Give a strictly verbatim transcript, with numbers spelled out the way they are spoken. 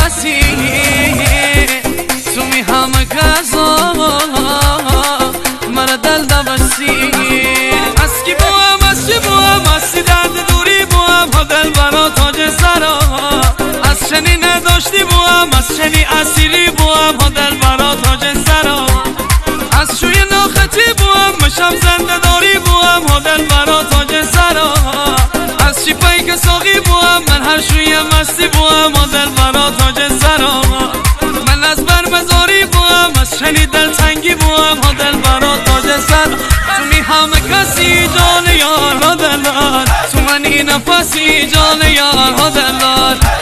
کسی تو می همه کسا مرا دل دبستی از کی بوام از چی بوام از سی درد دوری بوام ها دل برا تاج سرا از چنی نداشتی بوام از چنی اسیری بوام ها دل برا تاج سرا از شوی ناخطی بوام مشم زنده داری بوام ها دل برا تاج سرا از چی پایی که ساقی بوام من هر شوی مستی بوام ها دل برا تاج سرا من از بر مزاری بوام از چنی دل تنگی بوام ها دل برا تاج سرا تو می همه کسی جان یار ها دلار تو منی نفسی جان یار ها دلار